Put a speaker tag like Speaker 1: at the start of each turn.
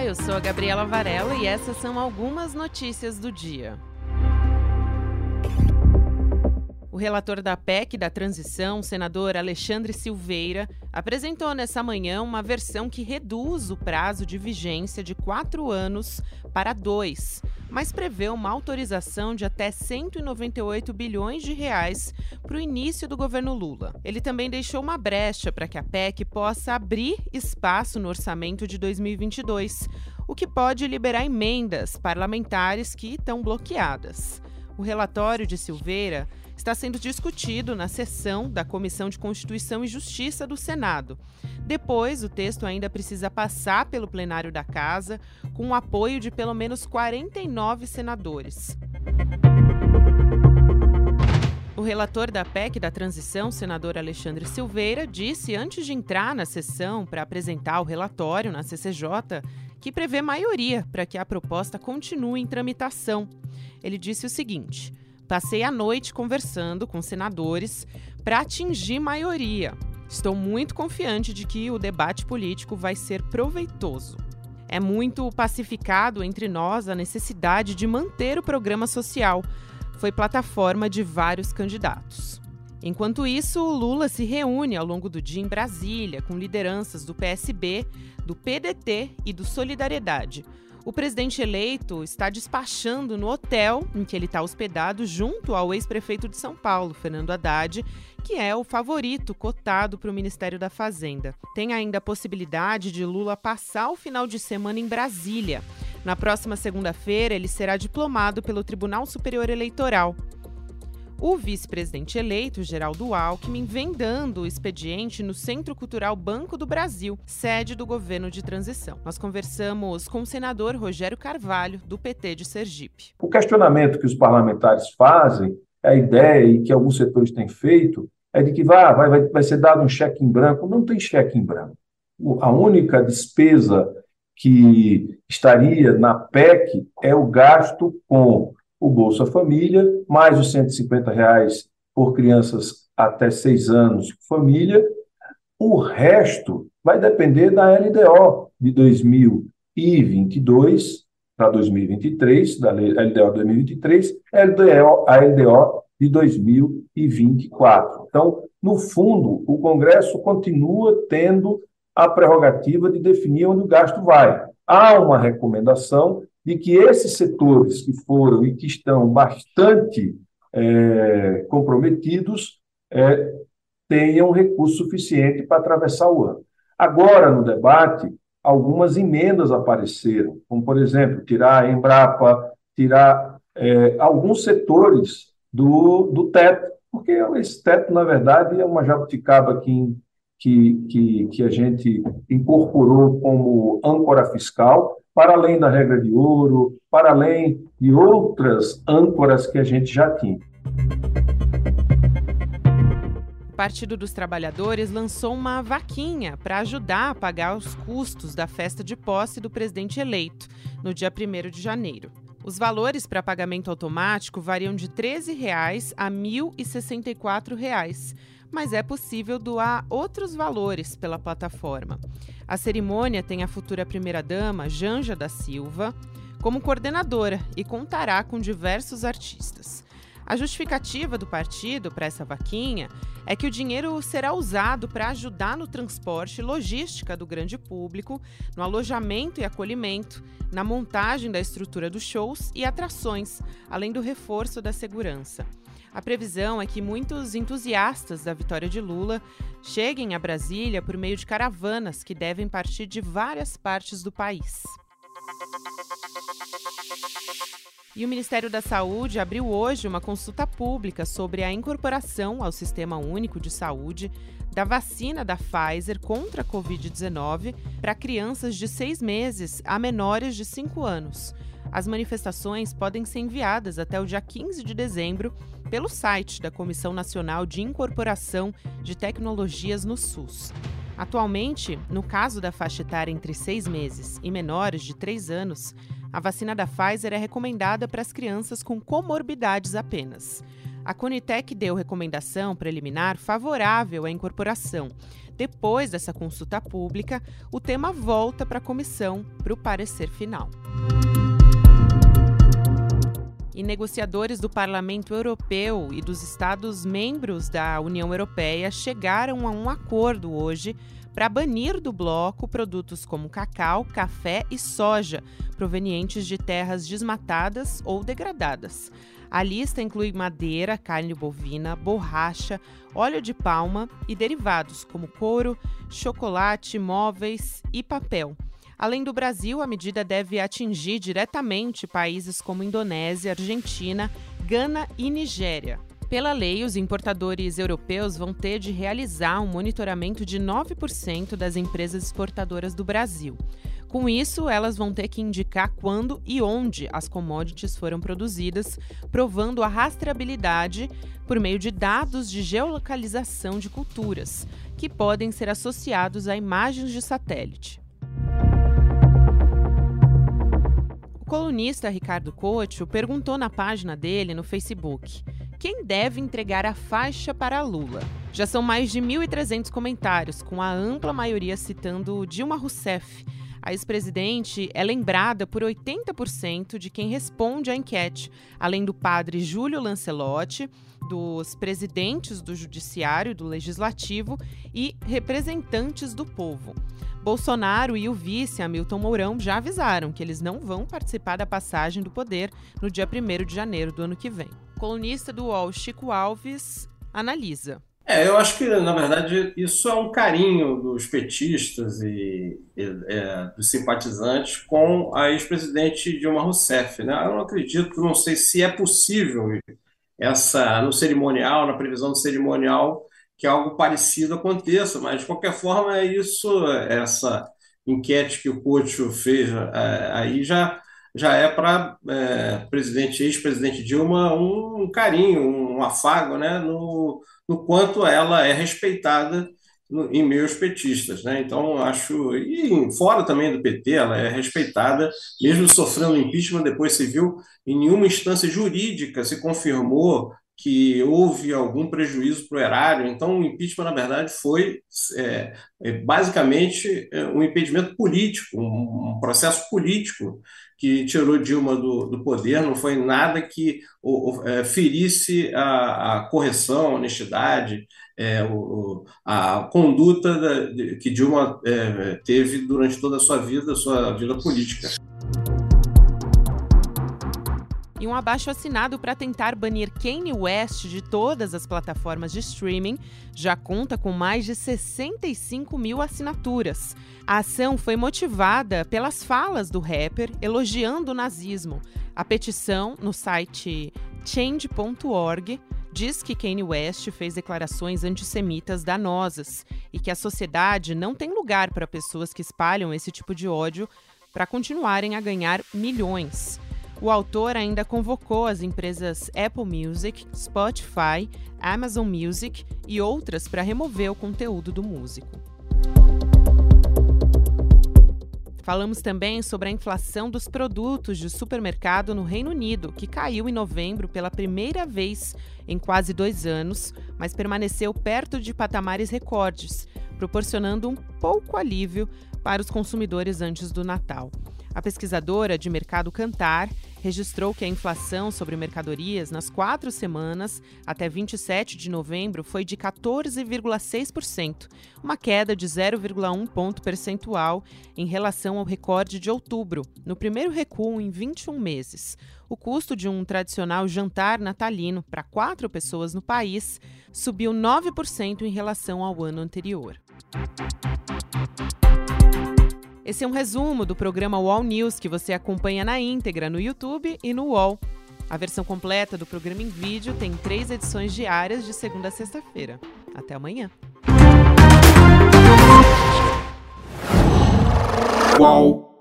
Speaker 1: eu sou a Gabriela Varela e essas são algumas notícias do dia. O relator da PEC da transição, senador Alexandre Silveira, apresentou nessa manhã uma versão que reduz o prazo de vigência de 4 anos para 2, mas prevê uma autorização de até 198 bilhões de reais para o início do governo Lula. Ele também deixou uma brecha para que a PEC possa abrir espaço no orçamento de 2022, o que pode liberar emendas parlamentares que estão bloqueadas. O relatório de Silveira está sendo discutido na sessão da Comissão de Constituição e Justiça do Senado. Depois, o texto ainda precisa passar pelo plenário da Casa, com o apoio de pelo menos 49 senadores. O relator da PEC da transição, senador Alexandre Silveira, disse antes de entrar na sessão para apresentar o relatório na CCJ que prevê maioria para que a proposta continue em tramitação. Ele disse o seguinte: passei a noite conversando com senadores para atingir maioria. Estou muito confiante de que o debate político vai ser proveitoso. É muito pacificado entre nós a necessidade de manter o programa social. Foi plataforma de vários candidatos. Enquanto isso, o Lula se reúne ao longo do dia em Brasília com lideranças do PSB, do PDT e do Solidariedade. O presidente eleito está despachando no hotel em que ele está hospedado junto ao ex-prefeito de São Paulo, Fernando Haddad, que é o favorito cotado para o Ministério da Fazenda. Tem ainda a possibilidade de Lula passar o final de semana em Brasília. Na próxima segunda-feira, ele será diplomado pelo Tribunal Superior Eleitoral. O vice-presidente eleito, Geraldo Alckmin, vem dando o expediente no Centro Cultural Banco do Brasil, sede do governo de transição. Nós conversamos com o senador Rogério Carvalho, do PT de Sergipe.
Speaker 2: O questionamento que os parlamentares fazem, a ideia e que alguns setores têm feito, é de que vai ser dado um cheque em branco. Não tem cheque em branco. A única despesa que estaria na PEC é o gasto com o Bolsa Família, mais os R$150 por crianças até 6 anos por família. O resto vai depender da LDO de 2022 para 2023, da LDO de 2023, a LDO de 2024. Então, no fundo, o Congresso continua tendo a prerrogativa de definir onde o gasto vai. Há uma recomendação de que esses setores que foram e que estão bastante comprometidos tenham recurso suficiente para atravessar o ano. Agora, no debate, algumas emendas apareceram, como, por exemplo, tirar a Embrapa, tirar alguns setores do teto, porque esse teto, na verdade, é uma jabuticaba que a gente incorporou como âncora fiscal, para além da regra de ouro, para além de outras âncoras que a gente já tinha.
Speaker 1: O Partido dos Trabalhadores lançou uma vaquinha para ajudar a pagar os custos da festa de posse do presidente eleito, no dia 1º de janeiro. Os valores para pagamento automático variam de R$ 13,00 a R$ 1.064, mas é possível doar outros valores pela plataforma. A cerimônia tem a futura primeira-dama, Janja da Silva, como coordenadora e contará com diversos artistas. A justificativa do partido para essa vaquinha é que o dinheiro será usado para ajudar no transporte e logística do grande público, no alojamento e acolhimento, na montagem da estrutura dos shows e atrações, além do reforço da segurança. A previsão é que muitos entusiastas da vitória de Lula cheguem a Brasília por meio de caravanas que devem partir de várias partes do país. E o Ministério da Saúde abriu hoje uma consulta pública sobre a incorporação ao Sistema Único de Saúde da vacina da Pfizer contra a Covid-19 para crianças de 6 meses a menores de 5 anos. As manifestações podem ser enviadas até o dia 15 de dezembro pelo site da Comissão Nacional de Incorporação de Tecnologias no SUS. Atualmente, no caso da faixa etária entre 6 meses e menores de 3 anos, a vacina da Pfizer é recomendada para as crianças com comorbidades apenas. A Conitec deu recomendação preliminar favorável à incorporação. Depois dessa consulta pública, o tema volta para a comissão para o parecer final. E negociadores do Parlamento Europeu e dos Estados-membros da União Europeia chegaram a um acordo hoje para banir do bloco produtos como cacau, café e soja, provenientes de terras desmatadas ou degradadas. A lista inclui madeira, carne bovina, borracha, óleo de palma e derivados como couro, chocolate, móveis e papel. Além do Brasil, a medida deve atingir diretamente países como Indonésia, Argentina, Gana e Nigéria. Pela lei, os importadores europeus vão ter de realizar um monitoramento de 9% das empresas exportadoras do Brasil. Com isso, elas vão ter que indicar quando e onde as commodities foram produzidas, provando a rastreabilidade por meio de dados de geolocalização de culturas, que podem ser associados a imagens de satélite. O colunista Ricardo Couto perguntou na página dele no Facebook: quem deve entregar a faixa para Lula? Já são mais de 1.300 comentários, com a ampla maioria citando Dilma Rousseff. A ex-presidente é lembrada por 80% de quem responde à enquete, além do padre Júlio Lancelotti, dos presidentes do Judiciário e do Legislativo e representantes do povo. Bolsonaro e o vice Hamilton Mourão já avisaram que eles não vão participar da passagem do poder no dia 1º de janeiro do ano que vem. O colunista do UOL, Chico Alves, analisa.
Speaker 3: Eu acho que, na verdade, isso é um carinho dos petistas e dos simpatizantes com a ex-presidente Dilma Rousseff, né? Eu não acredito, não sei se é possível no cerimonial, na previsão do cerimonial, que algo parecido aconteça, mas, de qualquer forma, essa enquete que o Couto fez aí já é para ex-presidente Dilma um carinho, um afago, né, no quanto ela é respeitada em meio aos petistas, né? Então, e fora também do PT, ela é respeitada, mesmo sofrendo impeachment, depois se viu, em nenhuma instância jurídica se confirmou que houve algum prejuízo para o erário. Então, o impeachment, na verdade, foi basicamente um impedimento político, um processo político que tirou Dilma do poder, não foi nada que ferisse a correção, a honestidade, a conduta que Dilma teve durante toda a sua vida política.
Speaker 1: E um abaixo-assinado para tentar banir Kanye West de todas as plataformas de streaming já conta com mais de 65 mil assinaturas. A ação foi motivada pelas falas do rapper elogiando o nazismo. A petição, no site change.org, diz que Kanye West fez declarações antissemitas danosas e que a sociedade não tem lugar para pessoas que espalham esse tipo de ódio para continuarem a ganhar milhões. O autor ainda convocou as empresas Apple Music, Spotify, Amazon Music e outras para remover o conteúdo do músico. Falamos também sobre a inflação dos produtos de supermercado no Reino Unido, que caiu em novembro pela primeira vez em quase 2 anos, mas permaneceu perto de patamares recordes, proporcionando um pouco alívio para os consumidores antes do Natal. A pesquisadora de mercado Kantar registrou que a inflação sobre mercadorias nas 4 semanas, até 27 de novembro, foi de 14,6%, uma queda de 0,1 ponto percentual em relação ao recorde de outubro, no primeiro recuo em 21 meses. O custo de um tradicional jantar natalino para 4 pessoas no país subiu 9% em relação ao ano anterior. Esse é um resumo do programa UOL News que você acompanha na íntegra no YouTube e no UOL. A versão completa do programa em vídeo tem 3 edições diárias de segunda a sexta-feira. Até amanhã.
Speaker 4: UOL.